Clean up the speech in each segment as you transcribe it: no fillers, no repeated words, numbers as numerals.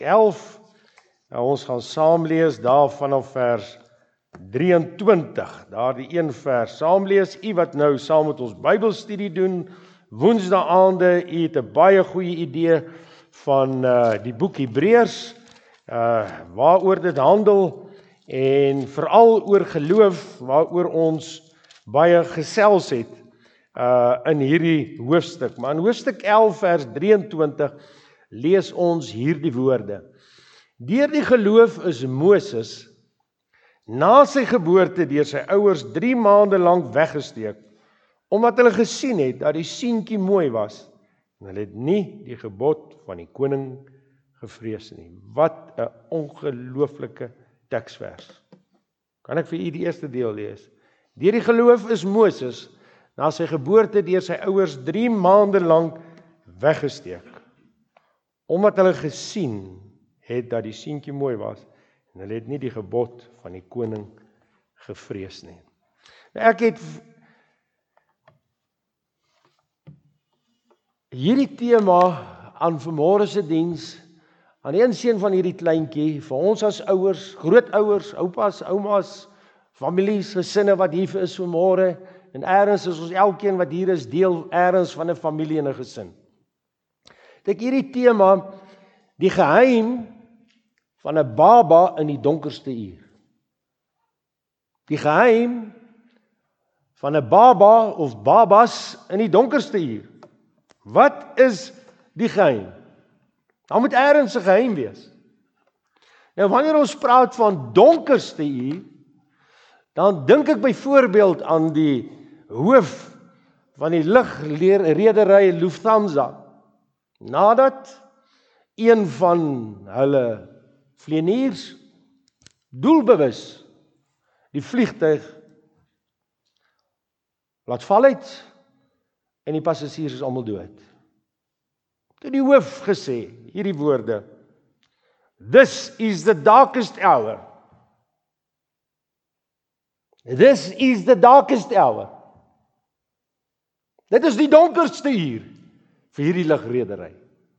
11. Nou, ons gaan saam lees daar vanaf vers 23, daar die een vers saam lees. U wat nou saam met ons Bybelstudie doen, woensdaande, u het 'n baie goeie idee van die boek Hebreërs, waaroor dit handel, en veral oor geloof, waaroor ons baie gesels het in hierdie hoofstuk. Maar in hoofstuk 11 vers 23 lees ons hierdie woorde. Deur die geloof is Moses na sy geboorte deur sy ouers 3 maande lank weggesteek, omdat hulle gesien het dat die seentjie mooi was, en hulle het nie die gebod van die koning gevrees nie. Wat 'n ongelooflike teksvers. Kan ek vir u die eerste deel lees? Deur die geloof is Moses na sy geboorte deur sy ouers 3 maande lank weggesteek, omdat hulle gesien het dat die seentjie mooi was, en hulle het nie die gebod van die koning gevrees nie. Nou, ek het hierdie tema aan vanmôre se diens, aan die een van hierdie kleintjie, vir ons as ouers, grootouers, oupas, oumas, families, gesinne wat hier is vanmôre, en ergens is ons elkeen wat hier is, deel ergens van 'n familie en 'n gesin. Ek hierdie tema, die geheim van 'n baba in die donkerste uur. Die geheim van 'n baba of babas in die donkerste uur. Wat is die geheim? Daar moet ergens 'n geheim wees. Nou wanneer ons praat van donkerste uur, dan dink ek byvoorbeeld aan die hoof van die lugredery Lufthansa. Nadat een van hulle vlieëniers doelbewus die vliegtuig laat val het en die passasiers is almal dood. Toe die hoof gesê hierdie woorde: This is the darkest hour. This is the darkest hour. Dit is die donkerste uur vir hierdie lugredery.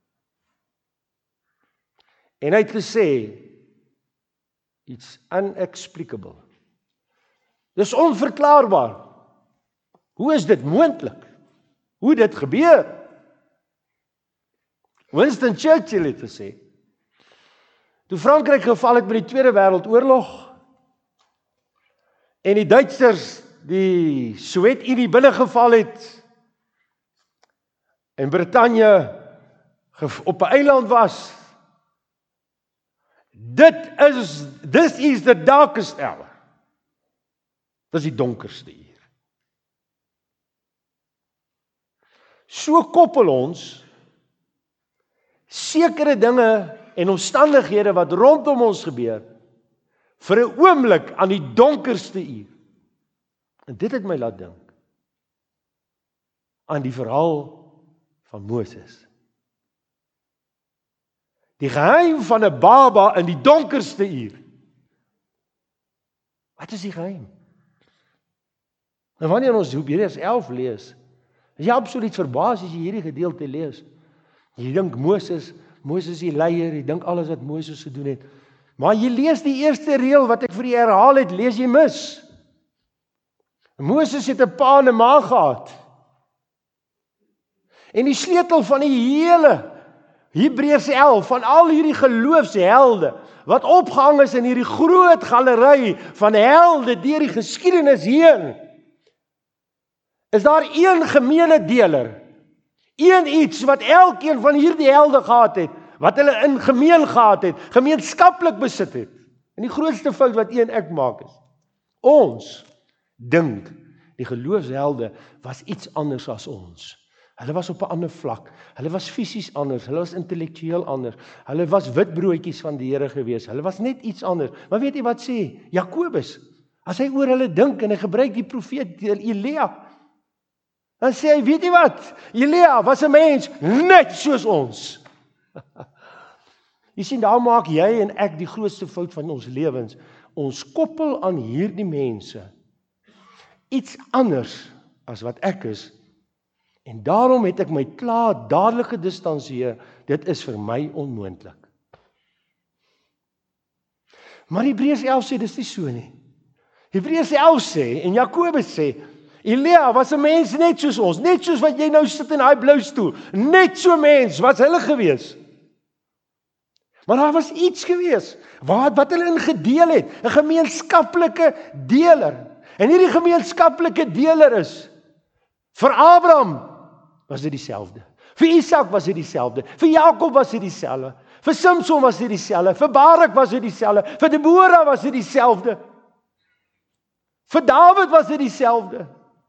En hy het gesê, it's unexplicable. Dis onverklaarbaar. Hoe is dit moontlik? Hoe dit gebeur? Winston Churchill het gesê, toe Frankryk geval het by die Tweede Wêreldoorlog, en die Duitsers die Sowjetunie binnegeval het, en Brittanje op 'n eiland was, this is the darkest hour. Dis die donkerste uur. So koppel ons sekere dinge en omstandighede wat rondom ons gebeur, vir 'n oomblik aan die donkerste uur. En dit het my laat dink aan die verhaal van Moses. Die geheim van 'n baba in die donkerste uur. Wat is die geheim? En wanneer ons Hebreërs 11 lees, is jy absoluut verbaas as jy hierdie gedeelte lees. Jy dink Moses die leier, jy dink alles wat Moses gedoen het. Maar jy lees die eerste reël wat ek vir jy herhaal het, lees jy mis. Moses het 'n pa en 'n ma gehad. En die sleutel van die hele Hebreërs 11, van al hierdie geloofshelde, wat opgehang is in hierdie groot galery van helde deur die geskiedenis heen, is daar een gemeene deler, een iets wat elkeen van hierdie helde gehad het, wat hulle in gemeen gehad het, gemeenskaplik besit het. En die grootste fout wat een ek maak is, ons dink die geloofshelde was iets anders as ons. Hulle was op 'n ander vlak, hulle was fisies anders, hulle was intellektueel anders, hulle was witbroodjies van die Here gewees, hulle was net iets anders. Maar weet jy wat sê Jakobus? As hy oor hulle dink en hy gebruik die profeet Elia, dan sê hy, weet jy wat? Elia was 'n mens net soos ons. Jy sien, daar maak jy en ek die grootste fout van ons lewens. Ons koppel aan hierdie mense iets anders as wat ek is, en daarom het ek my klaar dadelik gedistansieer. Dit is vir my onmoontlik. Maar Hebreërs 11 sê, dis nie so nie. Hebreërs 11 sê, en Jakobus sê, Elia was 'n mens net soos ons, net soos wat jy nou sit in daai blou stoel, net so mens was hulle gewees. Maar daar was iets gewees, wat hulle in gedeel het, 'n gemeenskaplike deler. En hierdie gemeenskaplike deler is, vir Abraham was dit dieselfde. Vir Isak was dit dieselfde. Vir Jakob was dit dieselfde. Vir Samson was dit dieselfde. Vir Barak was dit dieselfde. Vir Deborah was dit dieselfde. Vir Dawid was dit dieselfde.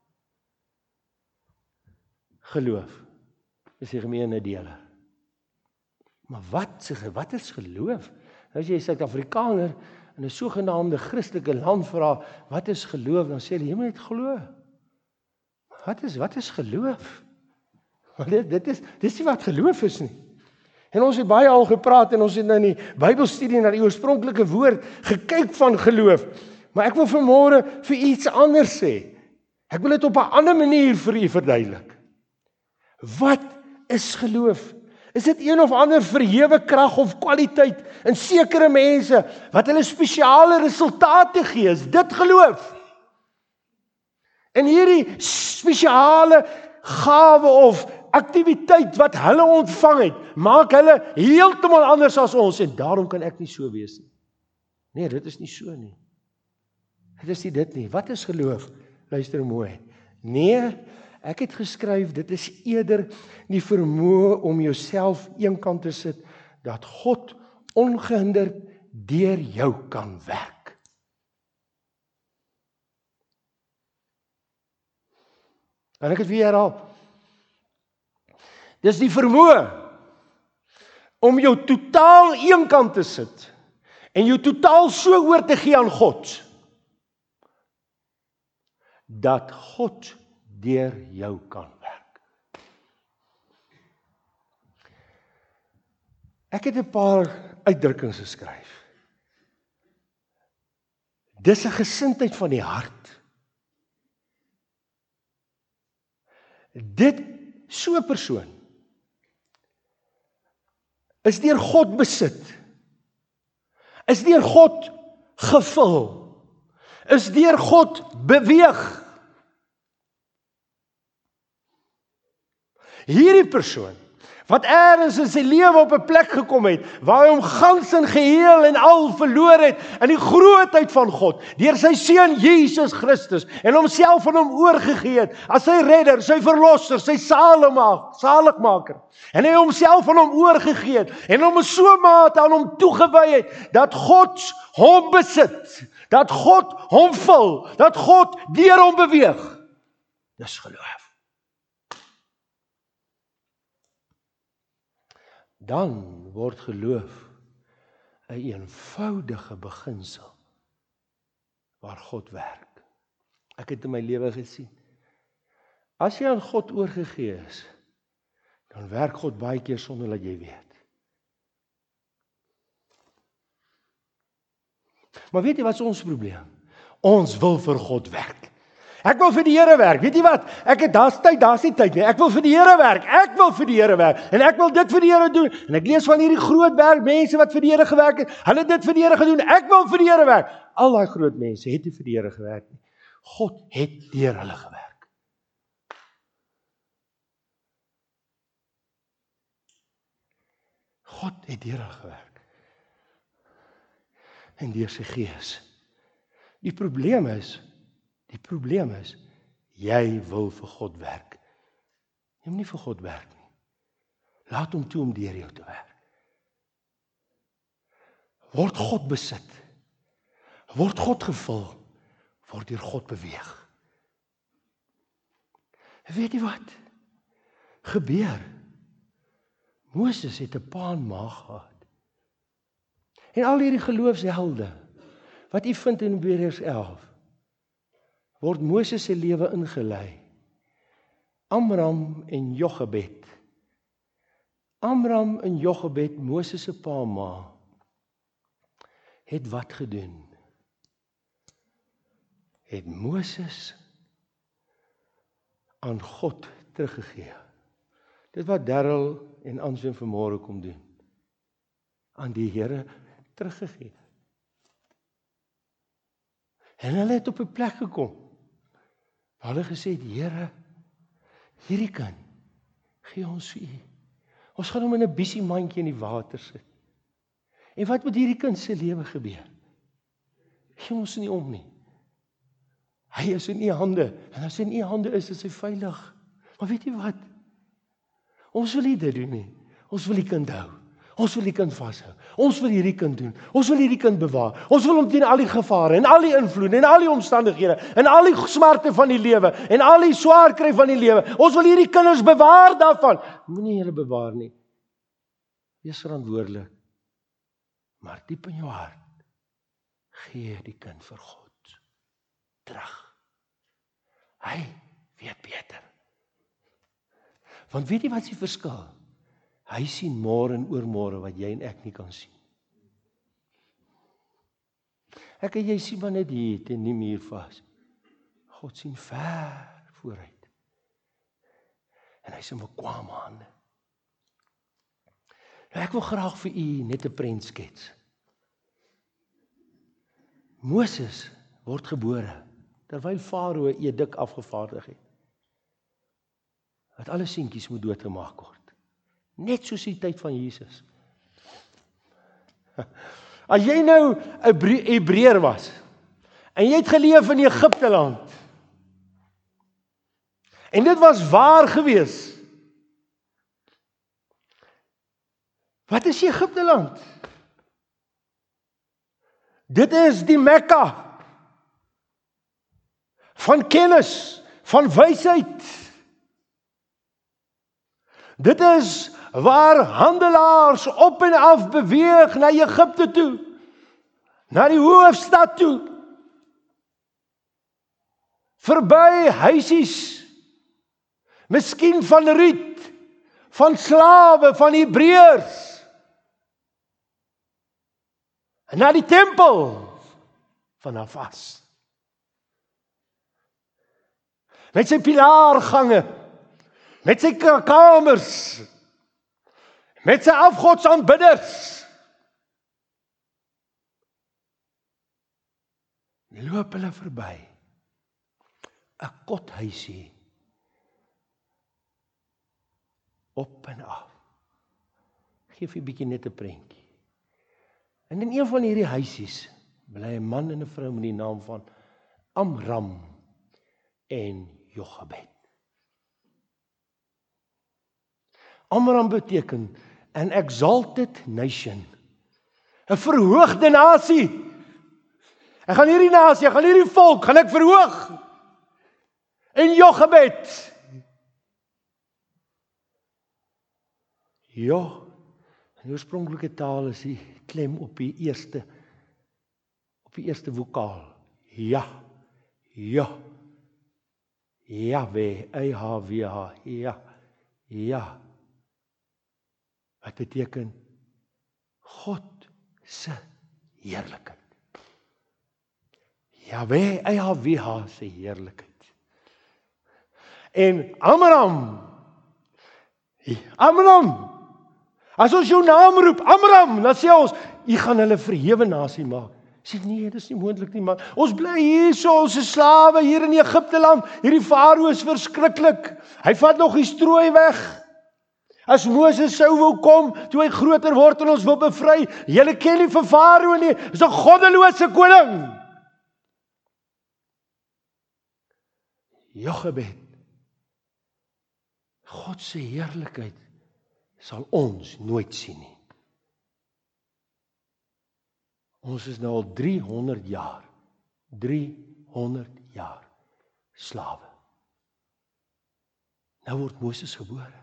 Geloof is die gemeene deler. Maar wat is geloof? As jy Suid-Afrikaner in 'n sogenaamde Christelike land vra, wat is geloof? Dan sê hulle, jy moet net glo. Wat is geloof? Want dit is nie wat geloof is nie. En ons het baie al gepraat en ons het nou in die Bybelstudie na die oorspronklike woord gekyk van geloof. Maar ek wil vanmôre vir iets anders sê. Ek wil dit op 'n ander manier vir u verduidelik. Wat is geloof? Is dit een of ander verhewe krag of kwaliteit in sekere mense wat hulle spesiale resultate gee? Is dit geloof? En hierdie spesiale gawe of aktiwiteit wat hulle ontvang het, maak hulle heeltemal anders as ons en daarom kan ek nie so wees nie. Nee, dit is nie so nie. Dit is nie dit nie. Wat is geloof? Luister mooi. Nee, ek het geskryf, dit is eerder die vermoë om jouself eenkant te sit, dat God ongehinderd deur jou kan werk. En ek het weer herhaal. Dis die vermoë om jou totaal eenkant te sit en jou totaal so oor te gee aan God, dat God deur jou kan werk. Ek het 'n paar uitdrukkings geskryf. Dis 'n gesindheid van die hart. Dit so 'n persoon is deur God besit, is deur God gevul, is deur God beweeg. Hierdie persoon, wat ergens in sy lewe op 'n plek gekom het, waar hy hom gans en geheel en al verloor het, in die grootheid van God, deur sy seun Jesus Christus, en homself aan hom oorgegee het, as sy redder, sy verlosser, sy saligmaker, en hy homself aan hom oorgegee het, en hom in so 'n mate aan hom toegewy het, dat God hom besit, dat God hom vul, dat God deur hom beweeg. Dis geloof. Dan word geloof 'n eenvoudige beginsel waar God werk. Ek het in my lewe gesien, as jy aan God oorgegee is, dan werk God baie keer sonder dat jy weet. Maar weet jy wat is ons probleem? Ons wil vir God werk. Ek wil vir die Here werk. Weet jy wat? Daar's nie tyd nie. Ek wil vir die Here werk. Ek wil vir die Here werk. En ek wil dit vir die Here doen. En ek lees van hierdie groot berg mense wat vir die Here gewerk het. Hulle het dit vir die Here gedoen. Ek wil vir die Here werk. Al daai groot mense het nie vir die Here gewerk nie. God het deur hulle gewerk. God het deur hulle gewerk. En deur sy Gees. Die probleem is, jy wil vir God werk. Jy moet nie vir God werk nie. Laat hom toe om deur jou te werk. Word God besit. Word God gevul. Word deur God beweeg. Weet jy wat? Gebeur. Moses het 'n pa en ma gehad. En al hierdie geloofshelde, wat jy vind in Hebreërs 11, word Moses se lewe ingelei. Amram en Jochebed. Amram en Jochebed, Moses se pa en ma, het wat gedoen? Het Moses aan God teruggegee. Dit wat Darryl en Answin vanmôre kom doen. Aan die Here teruggegee. En hulle het op 'n plek gekom. Hulle gesê, Here, hierdie kind, gee ons vir U. Ons gaan hom in 'n biesie mandjie in die water sit. En wat met hierdie kind se lewe gebeur? Gee ons nie om nie. Hy is in U hande. En as hy in U hande is hy veilig. Maar weet jy wat? Ons wil nie dit doen nie. Ons wil die kind hou. Ons wil die kind vashou. Ons wil hierdie kind doen. Ons wil hierdie kind bewaar. Ons wil hom teen al die gevare en al die invloede en al die omstandighede en al die smarte van die lewe en al die swaar kry van die lewe. Ons wil hierdie kinders bewaar daarvan. Moenie hulle bewaar nie. Wees verantwoordelik. Maar diep in jou hart gee die kind vir God terug. Hy weet beter. Want weet jy wat is die verskil? Hy sien môre en oormôre wat jy en ek nie kan sien. Ek en jy sien maar net hier teen die muur vas. God sien ver vooruit. En hy is in bekwame hande. Nou ek wil graag vir u net 'n prent skets. Moses word gebore terwyl Farao 'n edik afgevaardig het. Dat alle seentjies moet doodgemaak word. Net soos die tyd van Jesus. As jy nou 'n Hebreër was en jy het geleef in Egipte land en dit was waar gewees. Wat is Egipte land? Dit is die Mekka van kennis, van wysheid. Dit is waar handelaars op en af beweeg na Egipte toe, na die hoofstad toe, verby huisies, miskien van riet, van slawe, van Hebreërs, en na die tempel van Afas. Met sy pilaargange, met sy kamers, met sy afgodsaanbidders. Loop hulle verby. 'n Kothuisie. Op en af. Geef 'n bietjie net 'n prentjie. En in een van hierdie huisies bly 'n man en 'n vrou met die naam van Amram en Jochebed. Amram beteken an exalted nation. 'n verhoogde nasie. Ek gaan hierdie nasie, ek gaan hierdie volk, gaan ek verhoog. En Jochebed. Ja, in die oorspronklike taal is die klem op die eerste vokaal. Ja, ja. Yahweh, YHWH, ja, ja. Wat beteken God se heerlikheid. Yahweh, YHWH se heerlikheid. En Amram, as ons jou naam roep, Amram, dan sê ons, u gaan hulle verhewe nasie maak. Sê nee, dis nie moontlik nie, man. Ons bly hier so, ons is slawe hier in Egipte land. Hierdie Farao is verskriklik. Hy vat nog die strooi weg. As Moses sou wou kom, toe hy groter word en ons wil bevry, julle ken nie vir Farao nie, is 'n goddelose koning. Jochebed, God se heerlikheid sal ons nooit sien nie. Ons is nou al 300 jaar slawe. Nou word Moses gebore.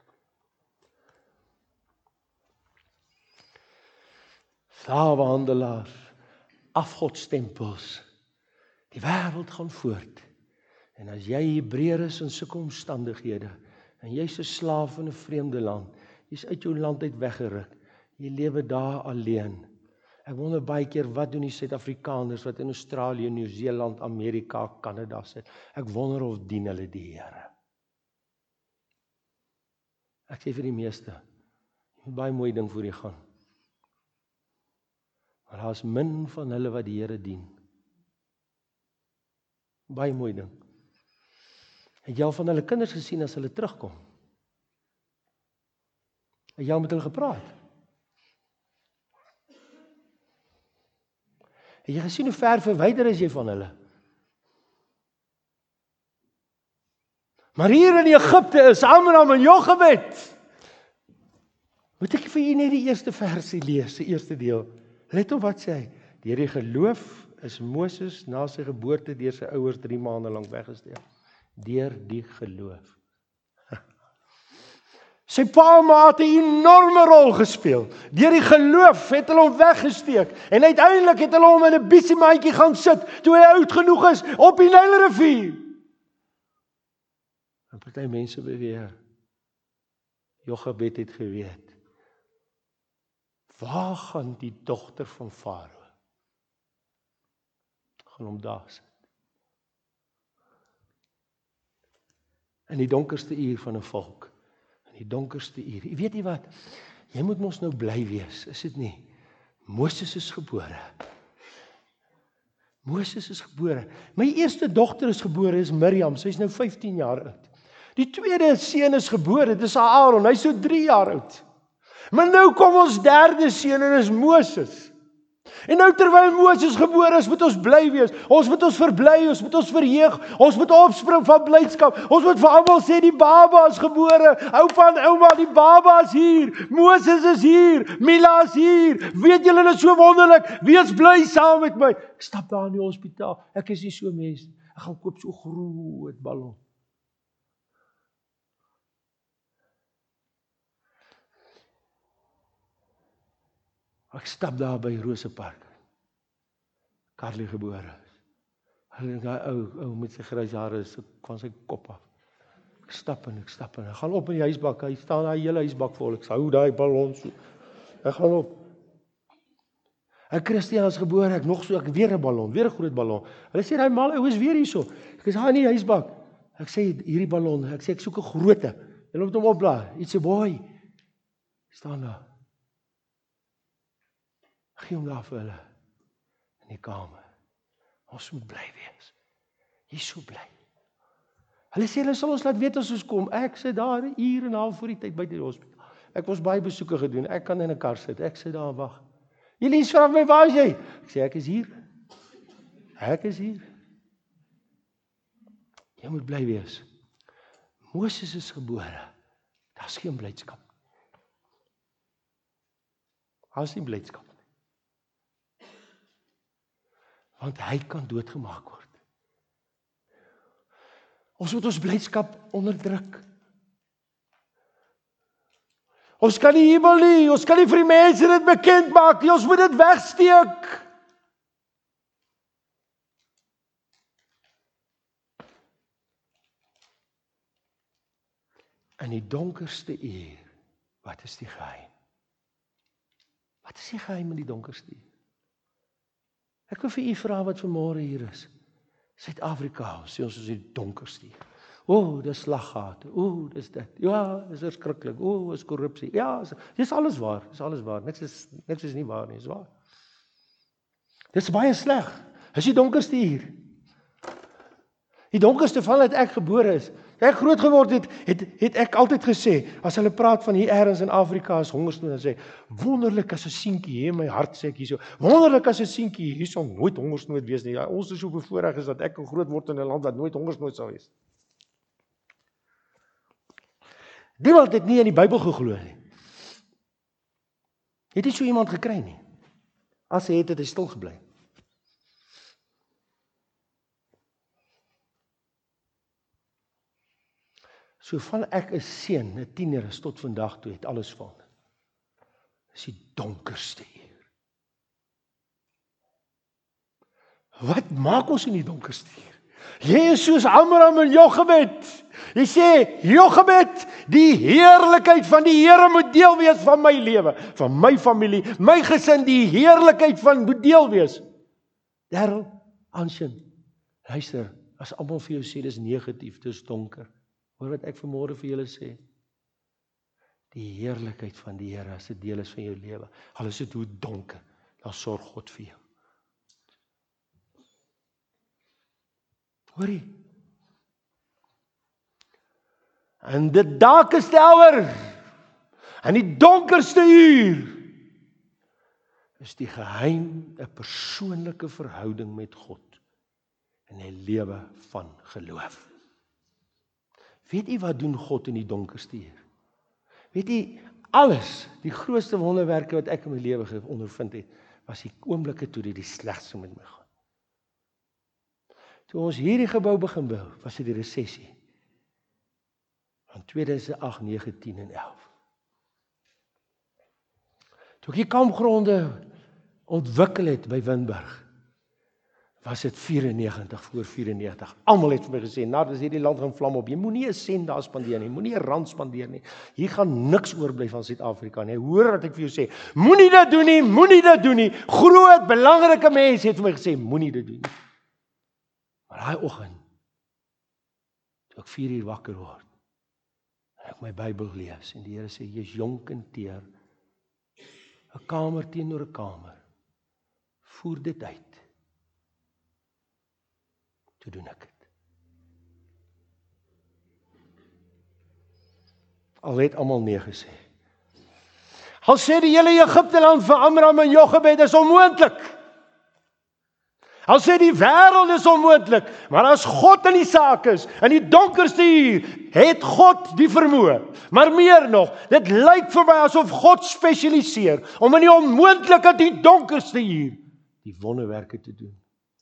Slawehandelaars, afgodstempels, die wêreld gaan voort. En as jy Hebreër is in sulke omstandighede, en jy's 'n slaaf in 'n vreemde land, jy's uit jou land uit weggeruk, jy lewe daar alleen. Ek wonder baie keer, wat doen die Suid-Afrikaners wat in Australië, Nieu-Seeland, Amerika, Kanada sit? Ek wonder of dien hulle die Here. Ek sê vir die meeste, jy moet baie mooi ding voor jy gaan. Maar daar is min van hulle wat die Here dien. Baie mooi ding. Het jy al van hulle kinders gesien as hulle terugkom? Het jy al met hulle gepraat? Het jy gesien hoe ver verwyder is jy van hulle? Maar hier in Egipte is Amram en Jochebed. Moet ek vir julle net die eerste versie lees, die eerste deel. Let op wat sê hy. Deur die geloof is Moses na sy geboorte deur sy ouers 3 maande lank weggesteek. Deur die geloof. Sy pa en ma het 'n enorme rol gespeel. Deur die geloof het hulle hom weggesteek. En uiteindelik het hulle hom in 'n bissiemaatjie gaan sit, toe hy oud genoeg is, op die Nylrivier. En party mense beweer, Jochebed het geweet, waar gaan die dogter van Farao? Gaan hom daar sit. In die donkerste uur van 'n volk. In die donkerste uur. Jy weet nie wat? Jy moet mos nou bly wees, is dit nie? Moses is gebore. Moses is gebore. My eerste dogter is gebore, is Miriam. Sy is nou 15 jaar oud. Die tweede seun is gebore, dit is Aaron. Hy's so 3 jaar oud. Maar nou kom ons derde seun en is Moses. En nou terwyl Moses gebore is, moet ons bly wees. Ons moet ons verbly, ons moet ons verheug, ons moet opspring van blydskap. Ons moet vir almal sê die baba is gebore. Oupa en ouma, die baba is hier. Moses is hier. Mila is hier. Weet julle, dit is so wonderlik. Wees bly saam met my. Ek stap daar in die hospitaal. Ek is nie so mens. Ek gaan koop so groot ballon. Ek stap daar by Rosepark. Carly gebore is. Hulle daai ou met sy grys hare is van sy kop af. Ek stap en ek gaan op in die huisbak. Hy staan daai hele huisbak vol. Ek hou daai ballon so. Ek gaan op. Ek Christian is gebore, ek weer 'n ballon, weer 'n groot ballon. Hulle sê daai mal ou is weer hierso. Ek is daar in die huisbak. Ek sê hierdie ballon, ek soek 'n grootte. Hulle moet hom opblaai. It's a boy. Staan daar. Gee hom daar vir hulle in die kamer. Ons moet bly wees. Jy's so bly. Hulle sê hulle sal ons laat weet as ons kom. Ek sit daar 'n uur en 'n half voor die tyd by die hospitaal. Ek was baie besoeke gedoen. Ek kan in 'n kar sit. Ek sit daar en wag. Julle vra my, waar is jy? Ek sê ek is hier. Ek is hier. Jy moet bly wees. Moses is gebore. Daar's geen blydskap. Daar's nie blydskap. Want hy kan doodgemaak word. Ons moet ons blydskap onderdruk. Ons kan nie jubel nie, ons kan nie vir die mense dit bekend maak nie, ons moet dit wegsteek. In die donkerste uur, wat is die geheim? Wat is die geheim in die donkerste uur? Ek wil vir u vra wat vanmôre hier is. Suid-Afrika, sê ons is die donkerste uur. Dis slaggate. Dis dit. Ja, dis verskriklik. Is korrupsie. Ja, dis alles waar. Dis alles waar. Niks is nie waar nie, is waar. Dis baie sleg. Dis die donkerste uur. Die donkerste van dat ek gebore is. Toe ek groot geword het ek altyd gesê, as hulle praat van hier ergens in Afrika as hongersnood, dan sê, wonderlik as 'n seentjie hier in my hart, sê ek hierso, wonderlik as 'n seentjie hier sal nooit hongersnood wees nie. Ja, ons is so bevoorreg is dat ek groot word in 'n land wat nooit hongersnood sal wees. Niemand het nie in die Bybel geglo nie. Het nie so iemand gekry nie. As hy het hy stil gebly. So van ek is seun, 'n tiener is tot vandag toe het alles val. Dis die donkerste uur. Wat maak ons in die donkerste uur? Jy is soos Amram en Jochebed. Jy sê, Jochebed, die heerlikheid van die Here moet deel wees van my lewe, van my familie, my gesin, die heerlikheid van moet deel wees. Darryl, Anshin, luister, as almal vir jou sê dis negatief, dis donker. Hoor wat ek vanmôre vir julle sê. Die heerlikheid van die Here as 'n deel is van jou lewe. Al is dit hoe donker, dan sorg God vir jou. Hoor jy? In the darkest hour, in die donkerste uur, is die geheim 'n persoonlike verhouding met God en 'n lewe van geloof. Weet jy wat doen God in die donkerste uur? Weet jy, alles, die grootste wonderwerke wat ek in my lewe ondervind het, was die oomblikke toe dit die slegste met my gaan. Toe ons hierdie gebou begin bou, was dit die resessie. Van 2008, 9, 10 en 11. Toe ek die kampgronde ontwikkel het by Winburg, was dit 94 voor 94. Almal het vir my gesê, nou as hierdie land gaan vlam op, jy moenie 'n sent daar spandeer nie, moenie 'n rand spandeer nie. Hier gaan niks oorbly van Suid-Afrika nie. Hoor wat ek vir jou sê, moenie dit doen nie, moenie dit doen nie. Groot, belangrike mense het vir my gesê, moenie dit doen nie. Maar daai oggend, toe ek 4 uur wakker word, en ek my Bybel lees, en die Here sê, jy's jonk en teer, 'n kamer teenoor 'n kamer, voer dit uit. Toe doen ek dit. Al het almal nee gesê. Al sê die hele Egipteland vir Amram en Jochebed, is onmoontlik. Al sê die wêreld is onmoontlik, maar as God in die saak is, in die donkerste uur, het God die vermoë. Maar meer nog, dit lyk vir my asof God spesialiseer om in die onmoontlike, die donkerste uur, die wonderwerke te doen.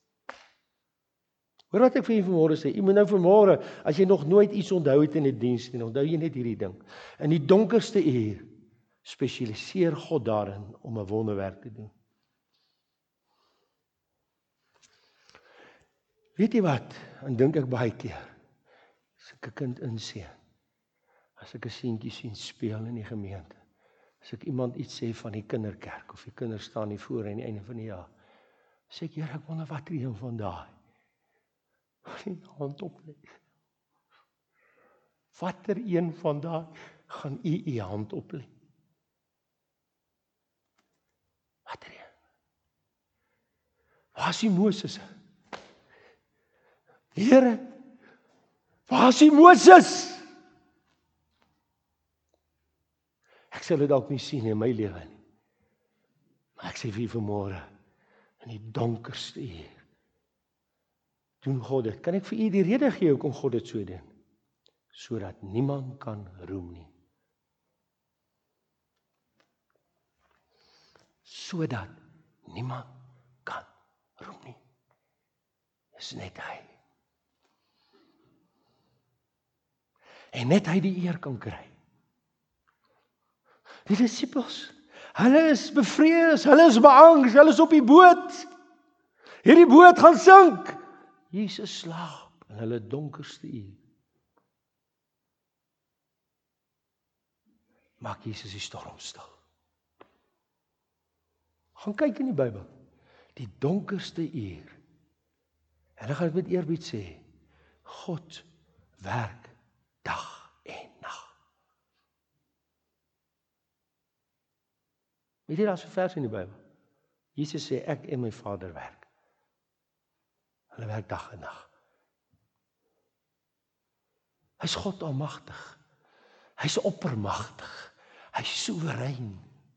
Hoor wat ek vir julle vanmôre sê, jy moet nou vanmôre, as jy nog nooit iets onthou het in die diens nie, onthou jy net hierdie ding. In die donkerste uur, spesialiseer God daarin om 'n wonderwerk te doen. Weet jy wat, en dink ek baie keer, as ek 'n kind inseën, as ek 'n seentjie sien speel in die gemeente, as ek iemand iets sê van die kinderkerk, of die kinders staan hier voor aan die einde van die jaar, sê ek, Here, ek wonder wat er een van daai, die hand oplê. Watter een van daai gaan u hand oplê? Watter een? Waar is die Moses? Here, waar is die Moses? Ek sal dit dalk nie sien in my lewe nie. Maar ek sê vir vanmôre, in die donkerste uur, doen God dit. Kan ek vir u die rede gee hoekom God dit so doen? Sodat niemand kan roem nie. Sodat niemand kan roem nie. Dis net hy. En net hy die eer kan kry. Die disippels, hulle is bevrees, hulle is beangs, hulle is op die boot. Hierdie boot gaan sink. Jesus slaap in hulle donkerste uur. Maak Jesus die storm stil. Gaan kyk in die Bybel. Die donkerste uur. En ek gaan dit met eerbied sê, God werk dag en nag. Weet jy, daar is 'n vers in die Bybel. Jesus sê, ek en my Vader werk. Hulle werk dag en nag. Hy's God almagtig. Hy's oppermagtig. Hy's soewerein.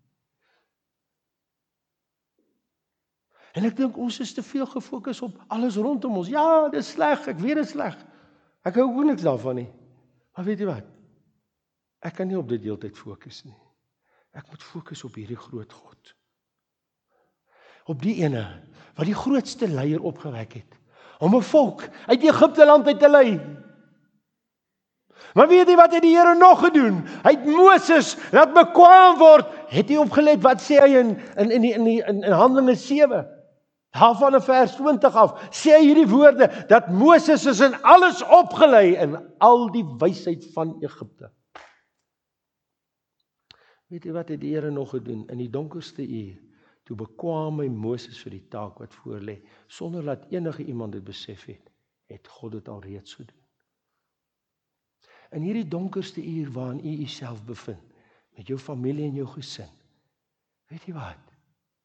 En ek dink ons is te veel gefokus op alles rondom ons. Ja, dit is sleg, ek weet dit is sleg. Ek hou ook niks daarvan nie. Maar weet jy wat? Ek kan nie op dit deeltyd fokus nie. Ek moet fokus op hierdie groot God. Op die ene wat die grootste leier opgewek het om 'n volk uit Egipteland uit te lei. Maar weet jy wat het die Here nog gedoen? Hy het Moses laat bekwaam word. Het jy opgelet wat sê hy in Handelinge 7? Daarvan in vers 20 af sê hy hierdie woorde dat Moses is in alles opgelei in al die wysheid van Egipte. Weet jy wat het die Here nog gedoen? In die donkerste uur, toe bekwaam hy Moses vir die taak wat voor lê, sonder dat enige iemand dit besef het God dit al reeds gedoen. In hierdie donkerste uur waarin u uself bevind, met jou familie en jou gesin, weet jy wat?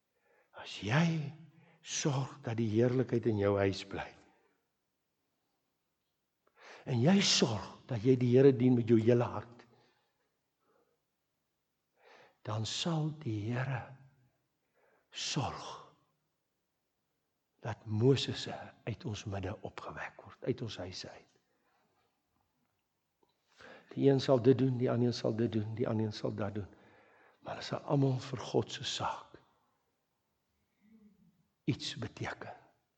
As jy sorg dat die heerlikheid in jou huis bly, en jy sorg dat jy die Here dien met jou hele hart, dan sal die Here sorg dat Moses uit ons midde opgewek word, uit ons huise uit. Die een sal dit doen, die ander sal dit doen, die ander sal dat doen. Maar dit sal almal vir God se saak iets beteken.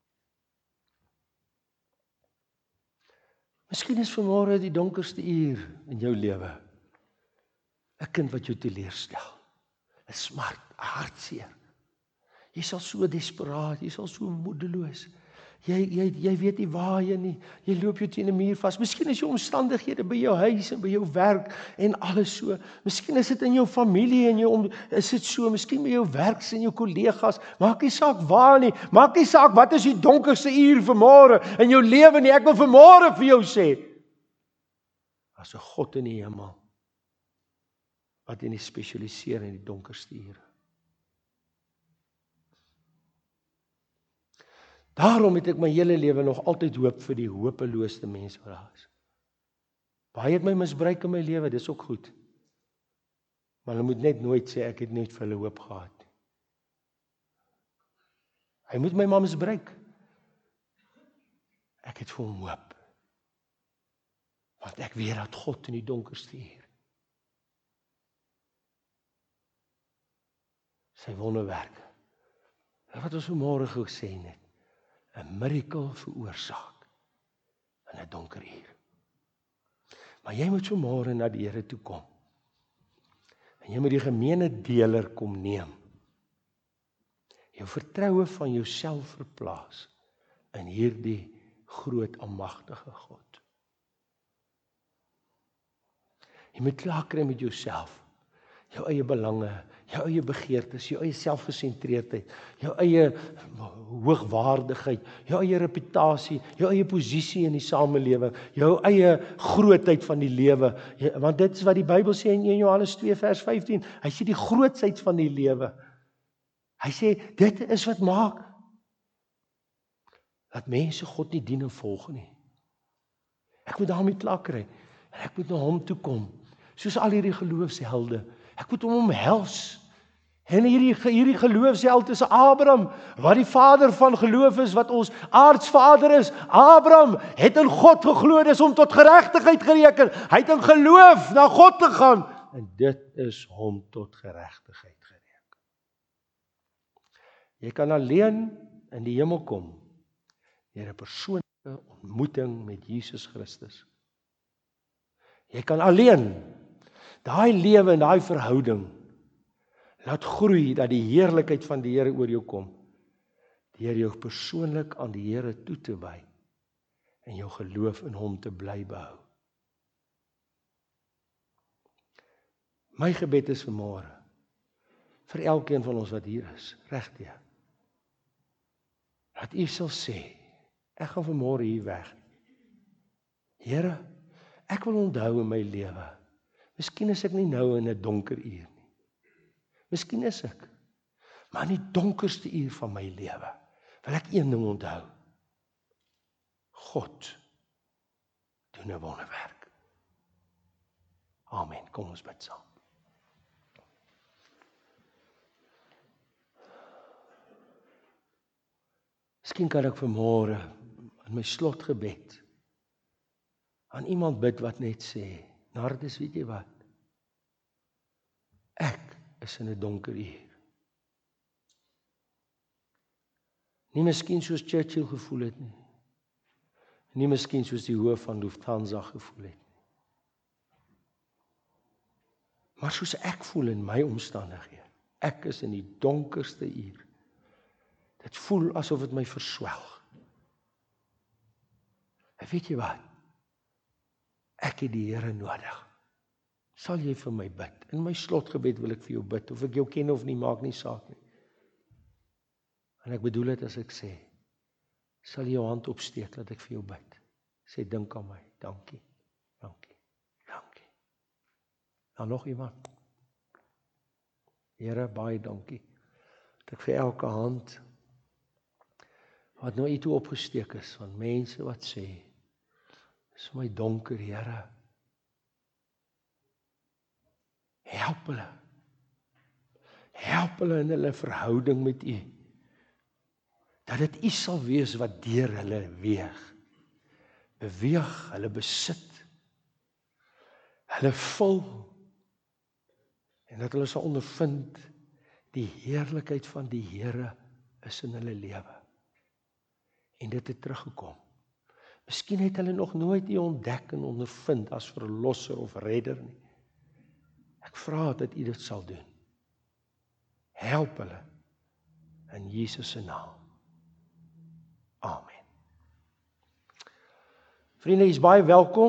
Miskien is vanmôre die donkerste uur in jou lewe 'n kind wat jou teleurstel, 'n smart, 'n hartseer. Jy sal so desperaat, jy sal so moedeloos. Jy weet nie waar jy nie. Jy loop jou teen 'n muur vas. Miskien is jou omstandighede by jou huis en by jou werk en alles so. Miskien is dit in jou familie en is dit so. Miskien by jou werk en jou kollegas. Maak nie saak waar nie. Maak nie saak wat is die donkerste uur vanmôre in jou lewe nie. Ek wil vanmôre vir jou sê, as 'n God in die hemel wat jy nie spesialiseer in die donkerste ure. Daarom het ek my hele lewe nog altyd hoop vir die hopeloosste mense wat daar is. Baie het my misbruik in my lewe, dis ook goed. Maar hulle moet net nooit sê ek het net vir hulle hoop gehad. Hy moet my maar misbruik. Ek het vir hom hoop. Want ek weet dat God in die donkerste uur sy wonderwerke, wat ons vanmôre gesê het, 'n miracle veroorsaak in 'n donker uur. Maar jy moet vanmôre na die Here toe kom. En jy moet die gemeene deler kom neem. Jou vertroue van jouself verplaas in hierdie groot almagtige God. Jy moet klaar kry met jouself. Jou eie belange, jou eie begeertes, jou eie selfgesentreerdheid, jou eie hoogwaardigheid, jou eie reputasie, jou eie posisie in die samelewing, jou eie grootheid van die lewe. Want dit is wat die Bybel sê in 1 Johannes 2 vers 15. Hy sê die grootsheid van die lewe. Hy sê dit is wat maak dat mense God nie dien en volg nie. Ek moet daarmee klaar kry en ek moet na hom toe kom. Soos al hierdie geloofshelde. Ek moet hom omhels. En hierdie geloofsheld is Abraham, wat die vader van geloof is, wat ons aardsvader is. Abraham het in God geglo, dis hom tot geregtigheid gereken. Hy het in geloof na God te gaan. En dit is hom tot geregtigheid gereken. Jy kan alleen in die hemel kom deur 'n persoonlike ontmoeting met Jesus Christus. Jy kan alleen daai lewe en daai verhouding laat groei, dat die heerlikheid van die Here oor jou kom, deur jou persoonlik aan die Here toe te wy en jou geloof in hom te bly behou. My gebed is vanmôre vir elkeen van ons wat hier is, regdeur, dat u sal sê, ek gaan vanmôre hier weg. Here, ek wil onthou in my lewe, miskien is ek nie nou in 'n donker uur nie. Miskien is ek. Maar in die donkerste uur van my lewe wil ek een ding onthou. God doen 'n wonderwerk. Amen. Kom ons bid saam. Miskien kan ek vanmôre in my slotgebed aan iemand bid wat net sê, Nardus, weet jy wat? Ek is in 'n donker uur. Nie miskien soos Churchill gevoel het nie. Nie miskien soos die hoof van Lufthansa gevoel het nie. Maar soos ek voel in my omstandighede. Ek is in die donkerste uur. Dit voel asof dit my verswelg. En weet jy wat? Ek het die Here nodig. Sal jy vir my bid? In my slotgebed wil ek vir jou bid, of ek jou ken of nie, maak nie saak nie. En ek bedoel dit as ek sê, sal jy jou hand opsteek, dat ek vir jou bid. Sê, dink aan my, dankie, dankie, dankie. Dan nog iemand? Here, baie dankie, dat ek vir elke hand, wat nou u toe opgesteek is, van mense wat sê, Dis my donker, Here. Help hulle. Help hulle in hulle verhouding met U. Dat dit U sal wees wat deur hulle beweeg, hulle besit, hulle vul, en dat hulle sal ondervind die heerlikheid van die Here is in hulle lewe. En dit het teruggekom. Miskien het hulle nog nooit U ontdek en ondervind as verlosser of redder nie. Ek vra dat U dit sal doen. Help hulle in Jesus se naam. Amen. Vriende, u is baie welkom.